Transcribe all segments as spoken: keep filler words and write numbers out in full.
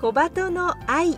小鳩の愛。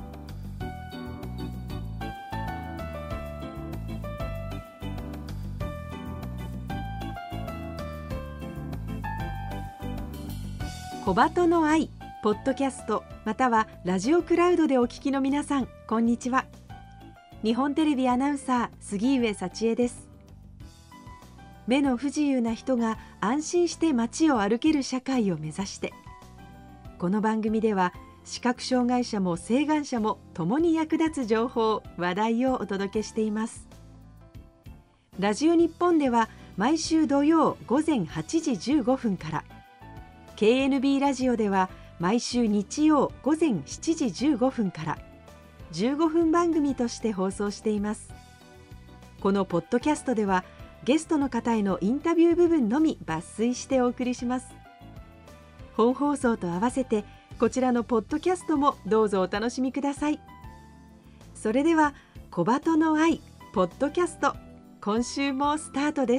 小鳩の愛ポッドキャストまたはラジオクラウドでお聞きの皆さん、こんにちは。日本テレビアナウンサー杉上幸恵です。目の不自由な人が安心して街を歩ける社会を目指して、この番組では視覚障害者も晴眼者も共に役立つ情報話題をお届けしています。ラジオ日本では毎週土曜午前はちじじゅうごふんから、 ケーエヌビー ラジオでは毎週日曜午前しちじじゅうごふんからじゅうごふん番組として放送しています。このポッドキャストではゲストの方へのインタビュー部分のみ抜粋してお送りします。本放送と合わせてこちらのポッドキャストもどうぞお楽しみください。それでは小鳩の愛ポッドキャスト、今週もスタートです。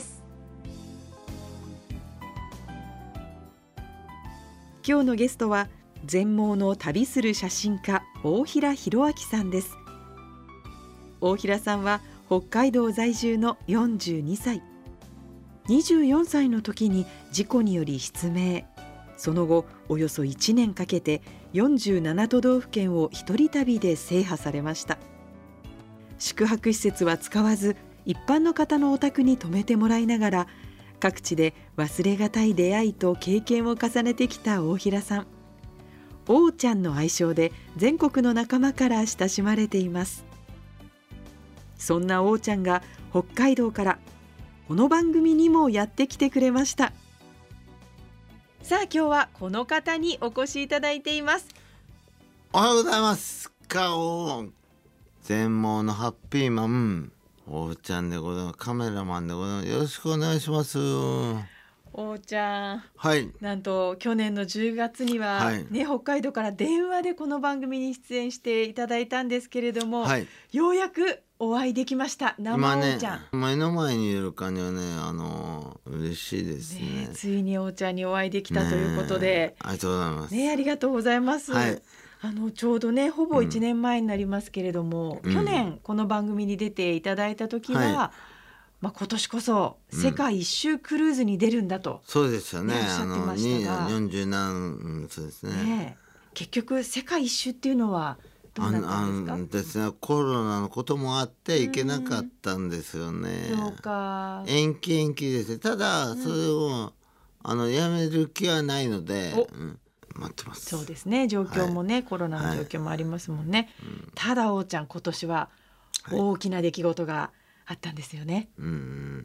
今日のゲストは全盲の旅する写真家大平弘明さんです。大平さんは北海道在住のよんじゅうにさい。にじゅうよんさいの時に事故により失明。その後およそいちねんかけてよんじゅうなな都道府県を一人旅で制覇されました。宿泊施設は使わず一般の方のお宅に泊めてもらいながら、各地で忘れがたい出会いと経験を重ねてきた大平さん。おーちゃんの愛称で全国の仲間から親しまれています。そんなおーちゃんが北海道からこの番組にもやってきてくれました。さあ今日はこの方にお越しいただいています。 おはようございます。顔全盲のハッピーマンおーちゃんでございます。カメラマンでございます。よろしくお願いします。 おーちゃん、 はい、 なんと去年のじゅうがつには、 はいね、北海道から電話でこの番組に出演していただいたんですけれども、 はい、 ようやくお会いできました。生お今ねーちゃん、 目の前にいるかにはね、あの嬉しいですね。 ね、ついにおーちゃんにお会いできたということで、 ありがとうございます。 ね、ありがとうございます。 はい、 あのちょうどねほぼいちねんまえになりますけれども、 うん、 去年この番組に出ていただいた時は、はい、まあ、今年こそ世界一周クルーズに出るんだと、 うん、そうですよね。 おっしゃってましたが、 よんじゅうなん、うん、そうですね。 ね、結局世界一周っていうのはどうなったんですか？ あのですね、コロナのこともあって行けなかったんですよね。 そうか、 延期延期です。ただそれを、うん、あのやめる気はないので、うん、待ってます。 そうですね、状況もね、はい、コロナの状況もありますもんね、はい、ただおーちゃん今年は大きな出来事があったんですよね、はい、うん、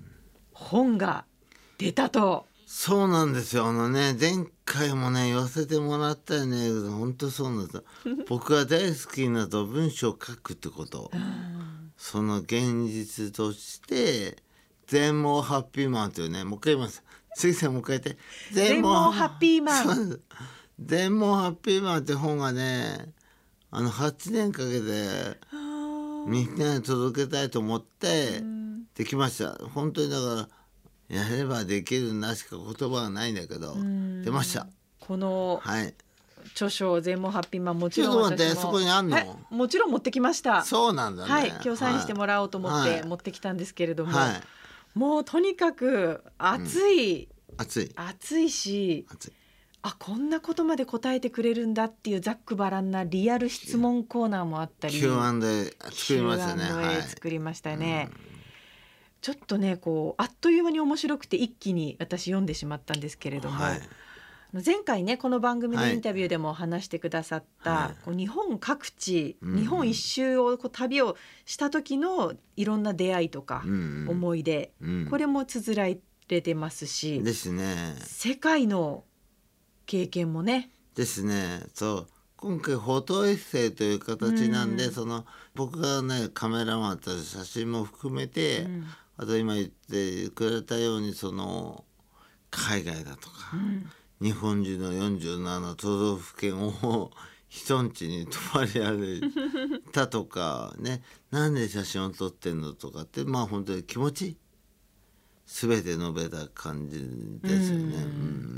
本が出たと。 そうなんですよ。あのね、前回もね言わせてもらったよね。本当そうなんですよ。僕が大好きなと文章を書くってことその現実として全盲ハッピーマンというね、もう一回言います。杉さんもう一回言って、 全盲ハッピーマン全盲ハッピーマンって本がね、あのはちねんかけてみんなに届けたいと思ってできました。本当にだからやればできるなしか言葉はないんだけど出ました。 この、はい、著書全盲ハッピーマン、もちろん私も、 ちょっと待って、そこにあんの、 はい、もちろん持ってきました。 そうなんだね、 はい、今日サインしてもらおうと思って持ってきたんですけれども、はい、もうとにかく熱い、 うん、熱い熱いし、 熱い、 あ、こんなことまで答えてくれるんだっていうざっくばらんなリアル質問コーナーもあったり、 キューアンドエー 作りましたね。 キューアンドエー 作りましたね、うん、ちょっとねこうあっという間に面白くて一気に私読んでしまったんですけれども、はい、前回ねこの番組のインタビューでも話してくださった、はい、こう日本各地、うん、日本一周をこう旅をした時のいろんな出会いとか、うん、思い出、うん、これも綴られてますしですね、 世界の経験もねですね。そう今回フォトエッセイという形なんで、うん、その僕がねカメラマンと写真も含めて、うん、あと今言ってくれたようにその海外だとか、うん、日本中のよんじゅうなな都道府県を人んちに泊まり歩いたとかね、なんで写真を撮ってんのとかって、まあ本当に気持ち全て述べた感じですよね、うんうん、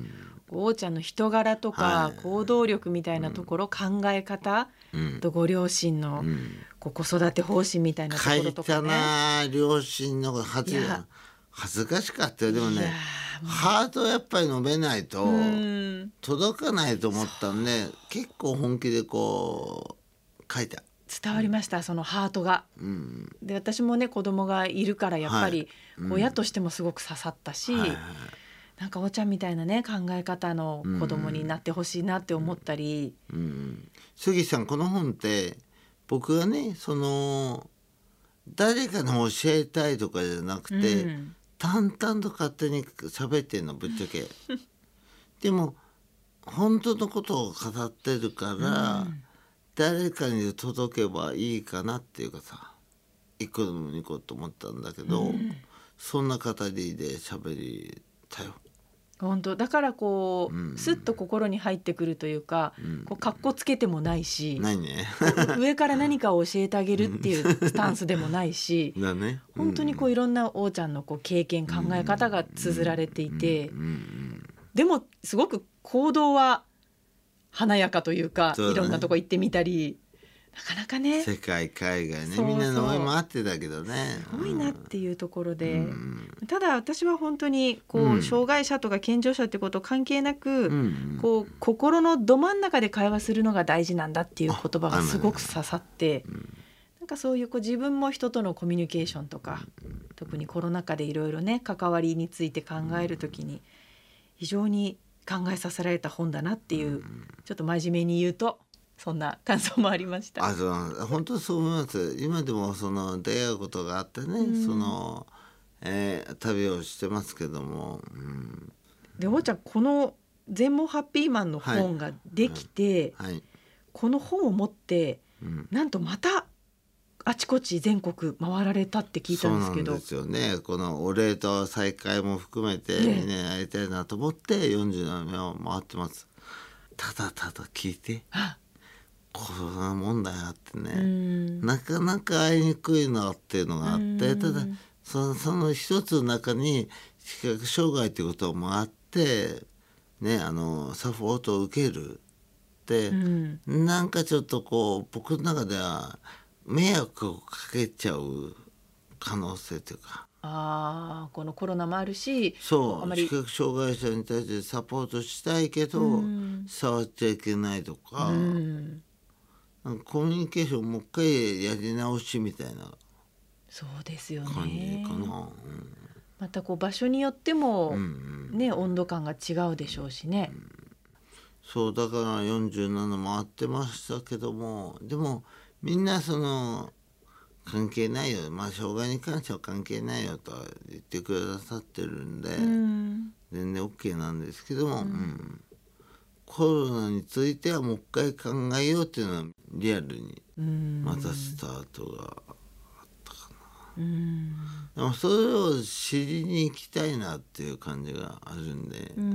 おーちゃんの人柄とか、 はい、 行動力みたいなところ、うん、考え方、うん、とご両親の、うん、こう子育て方針みたいなところとかね。 書いたな両親の恥ず恥ずかしかったよ。でもねハートやっぱり述べないと届かないと思ったんで、結構本気でこう書いた。 伝わりました、うん、そのハートが、うん、で私もね子供がいるからやっぱり、はい、親としてもすごく刺さったし、うん、なんかおちゃんみたいなね考え方の子供になってほしいなって思ったり、 うんうん、杉さんこの本って僕がねその誰かに教えたいとかじゃなくて、うん、淡々と勝手に喋ってんのぶっちゃけでも本当のことを語ってるから、うん、誰かに届けばいいかなっていうかさ一個でも二個と思ったんだけど、うん、そんな語りで喋りたよ。 本当だからこう、うん、スッと心に入ってくるというか、うん、こうかっこつけてもないし、 ないね上から何かを教えてあげるっていうスタンスでもないしだ、ね、 うん、本当にこういろんなおーちゃんのこう経験考え方が綴られていて、うんうん、でもすごく行動は華やかというか、ね、いろんなとこ行ってみたりなかなかね世界海外ねそうそうみんなの思いもあってたけどねすごいなっていうところで、うん、ただ私は本当にこう、うん、障害者とか健常者ってこと関係なく、うん、こう心のど真ん中で会話するのが大事なんだっていう言葉がすごく刺さって、うん、なんかそういうこう自分も人とのコミュニケーションとか、特にコロナ禍でいろいろね関わりについて考えるときに非常に考えさせられた本だなっていう、ちょっと真面目に言うとそんな感想もありました。 あ、そう本当そう思います。今でもその出会うことがあってね、うん、その、えー、旅をしてますけども、うん、 でおーちゃんこの全盲ハッピーマンの本ができて、はいはい、この本を持って、うん、なんとまたあちこち全国回られたって聞いたんですけど。 そうなんですよね。このお礼と再会も含めてみんなやりたいなと思ってよんじゅうななねんを回ってます。ただただ聞いてこんなもんだよってね、なかなか会いにくいなっていうのがあって、ただその、その一つの中に視覚障害っていうこともあってね、あのサポートを受けるって、うん、なんかちょっとこう僕の中では迷惑をかけちゃう可能性というか、 あこのコロナもあるし、 そうあまり視覚障害者に対してサポートしたいけど、うん、触っちゃいけないとか、うん、なんかコミュニケーションもう一回やり直しみたいなそうですよね感じかな、うん、 またこう場所によっても、うんうんね、温度感が違うでしょうしね、うん、 そうだからよんじゅうなな回ってましたけども、でもみんなその関係ないよ、まあ障害に関しては関係ないよと言ってくださってるんで、うん、全然 OK なんですけども、うんうん、コロナについてはもう一回考えようっていうのはリアルにまたスタートがあったかな、うん、でもそれを知りに行きたいなっていう感じがあるんで、うん、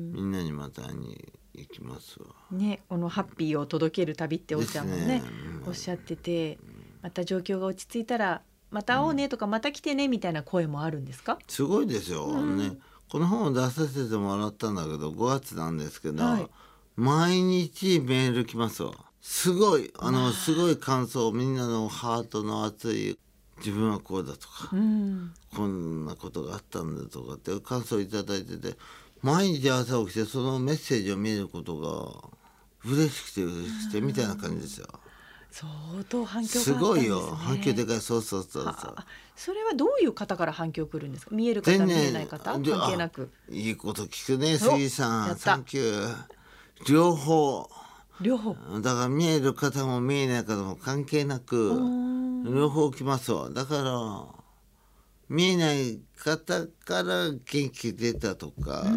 みんなにまた会いに行きますわ、 ね、このハッピーを届ける旅っておっちゃんも ね, ね、うん、おっしゃってて、また状況が落ち着いたらまた会おうねとか、うん、また来てねみたいな声もあるんですか？ すごいですよ、うん、ね、この本を出させてもらったんだけどごがつなんですけど、はい、毎日メール来ますわ。すごいあのすごい感想、みんなのハートの熱い自分はこうだとか、うん、こんなことがあったんだとかって感想いただいてて、毎日朝起きてそのメッセージを見ることが嬉しくて嬉しくてみたいな感じですよ。 相当反響があったんですね。 すごいよ反響でかい。そうそうそうそう。 それはどういう方から反響来るんですか？見える方、ね、見えない方関係なく。 いいこと聞くね杉さん、サンキュー。両方両方だから見える方も見えない方も関係なく両方来ますわ。だから見えない方から元気出たとか、うん、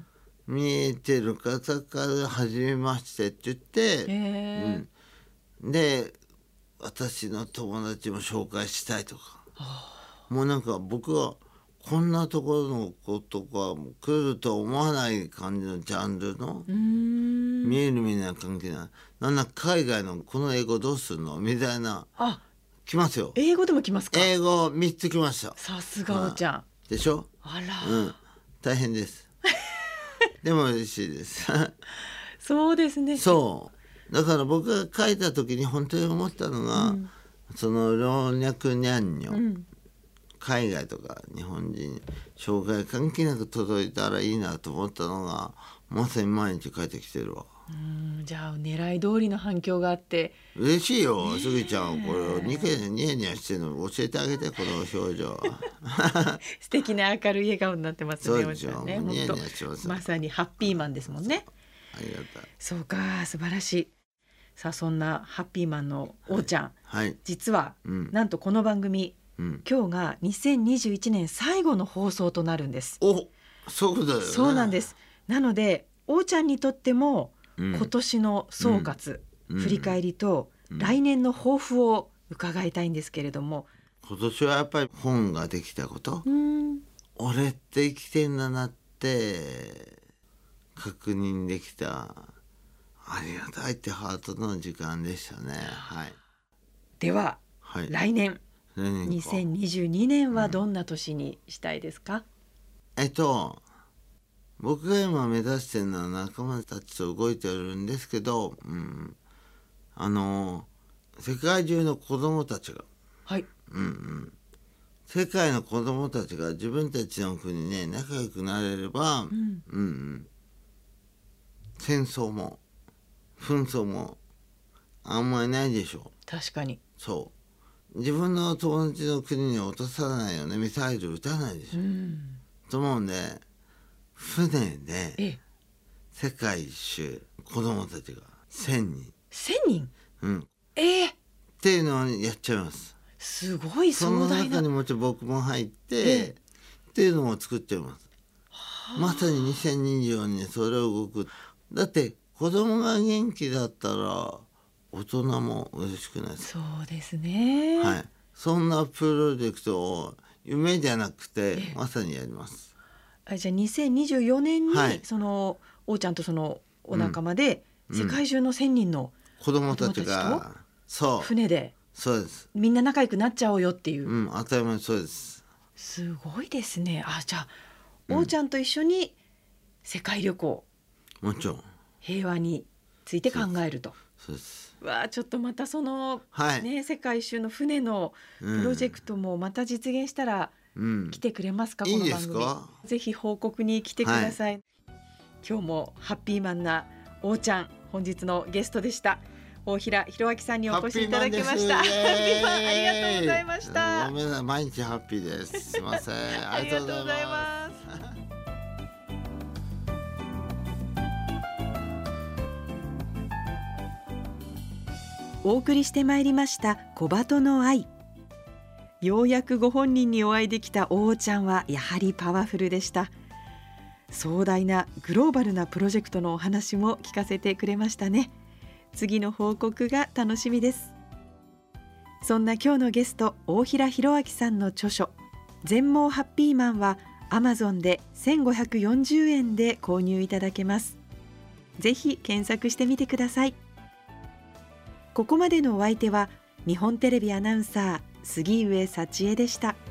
見えてる方から初めましてって言って、うん、で私の友達も紹介したいとか、もうなんか僕はこんなところのことが来ると思わない感じのジャンルの見える見えない関係ない、なんだ海外のこの英語どうするのみたいなあ来ますよ。 英語でも来ますか？ 英語みっつ来ました。 さすがおちゃん、 でしょ。 あら、 うん、大変ですでも嬉しいですそうですね。 そうだから僕が書いた時に本当に思ったのが、うん、その老若にゃんにょ、うん、海外とか日本人障害関係なく届いたらいいなと思ったのがまさに毎日書いてきてるわ。 うんじゃあ狙い通りの反響があって嬉しいよ。すぎちゃんこれニヤニヤニヤしてるの教えてあげてこの表情素敵な明るい笑顔になってますね。 そうですよ、ね、ニヤニヤしてます。 まさにハッピーマンですもんね。 ありがたい。 そうか素晴らしい。さあそんなハッピーマンのおーちゃん、 はいはい、 実は、うん、なんとこの番組、うん、今日がにせんにじゅういちねん最後の放送となるんです。 おそうだよね。 そうなんです。なのでおーちゃんにとっても今年の総括、うん、振り返りと、うん、来年の抱負を伺いたいんですけれども。 今年はやっぱり本ができたこと、うん、俺って生きてんだなって確認できたありがたいってハートの時間でしたね。はい、 では、はい、来年にせんにじゅうにねんはどんな年にしたいですか？ うん、えっと僕が今目指してるのは仲間たちと動いてるんですけど、うん、あの世界中の子どもたちが、 はいうんうん、世界の子どもたちが自分たちの国ね仲良くなれれば、うんうん、戦争も紛争もあんまりないでしょう。 確かにそう自分の友達の国に落とさないよねミサイル撃たないでしょ、うん、と思うんで船で世界一周子供たちがせんにんせんにん、 うん、 えー、 っていうのをやっちゃいます。 すごい壮大な。 その中にもちろん僕も入って、えー、っていうのも作ってます。まさににせんにじゅうよねんそれを動く。だって子供が元気だったら大人も嬉しくないですか？ そうですね、 はい、そんなプロジェクトを夢じゃなくてまさにやります。 あじゃあにせんにじゅうよねんに、はい、そのおーちゃんとそのお仲間で、うん、世界中のせんにんの子供たちがそう船でそうですみんな仲良くなっちゃおうよっていう、 うん、当たり前そうです。 すごいですね。あじゃあ、うん、おーちゃんと一緒に世界旅行もちろん平和について考えると。 そうです。 わあちょっとまたその、 はいね、世界一周の船のプロジェクトもまた実現したら来てくれますか、うん、この番組。いいですか？ぜひ報告に来てください、はい、今日もハッピーマンなおーちゃん本日のゲストでした。大平弘明さんにお越しいただきました。ハッピーマンありがとうございました。 ごめんなさい毎日ハッピーです。すいませんありがとうございます。お送りしてまいりました小鳩の愛。ようやくご本人にお会いできたおーちゃんはやはりパワフルでした。壮大なグローバルなプロジェクトのお話も聞かせてくれましたね。次の報告が楽しみです。そんな今日のゲスト大平弘明さんの著書全盲ハッピーマンは アマゾン でせんごひゃくよんじゅうえんで購入いただけます。ぜひ検索してみてください。ここまでのお相手は日本テレビアナウンサー杉上幸恵でした。